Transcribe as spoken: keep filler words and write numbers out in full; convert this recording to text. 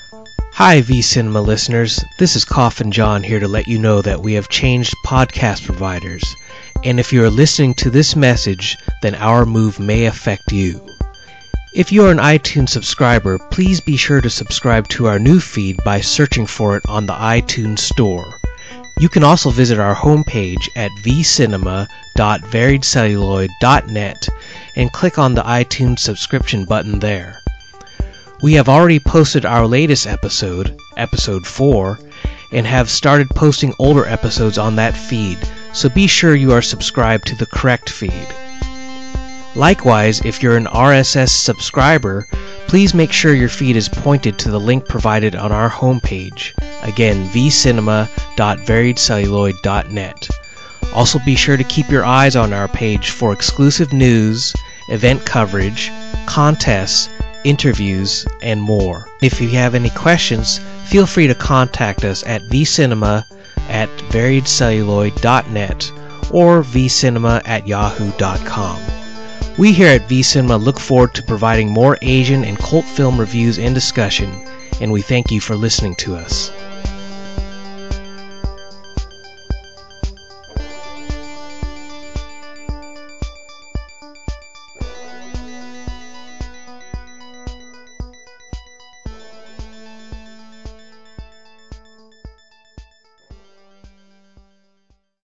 Hi V-Cinema listeners, this is Coffin John here to let you know that we have changed podcast providers, and if you are listening to this message, then our move may affect you. If you are an iTunes subscriber, please be sure to subscribe to our new feed by searching for it on the iTunes Store. You can also visit our homepage at v cinema dot varied celluloid dot net and click on the iTunes subscription button there. We have already posted our latest episode, episode four, and have started posting older episodes on that feed, so be sure you are subscribed to the correct feed. Likewise, if you're an R S S subscriber, please make sure your feed is pointed to the link provided on our homepage, again v cinema dot varied celluloid dot net. Also be sure to keep your eyes on our page for exclusive news, event coverage, contests, interviews, and more. If you have any questions, feel free to contact us at vcinema at varied celluloid dot net or vcinema at yahoo dot com. We here at V-Cinema look forward to providing more Asian and cult film reviews and discussion, and we thank you for listening to us.